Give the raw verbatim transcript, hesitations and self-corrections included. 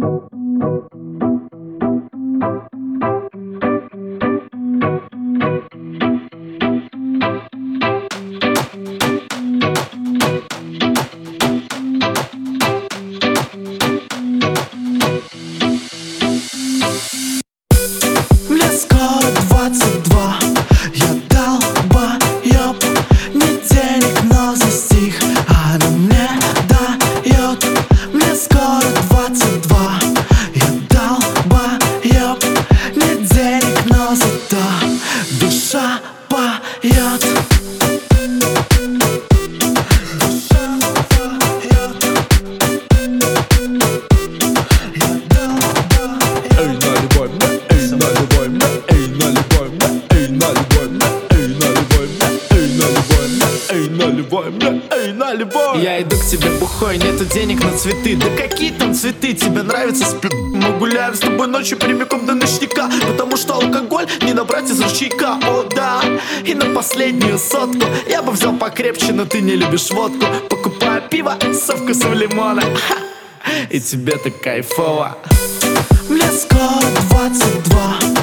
Мне скоро двадцать два, я долбоёб. Не денег, но за стих она мне дает. Мне скоро двадцать два, я долбоёб. Не денег, но зато душа поет. Я иду к тебе бухой, нету денег на цветы. Да какие там цветы, тебе нравится спи***? Мы гуляем с тобой ночью прямиком до ночника, потому что алкоголь не набрать из ручейка. О да, и на последнюю сотку я бы взял покрепче, но ты не любишь водку. Покупаю пиво со вкусом лимона, ха, и тебе так кайфово. Мне скоро двадцать два,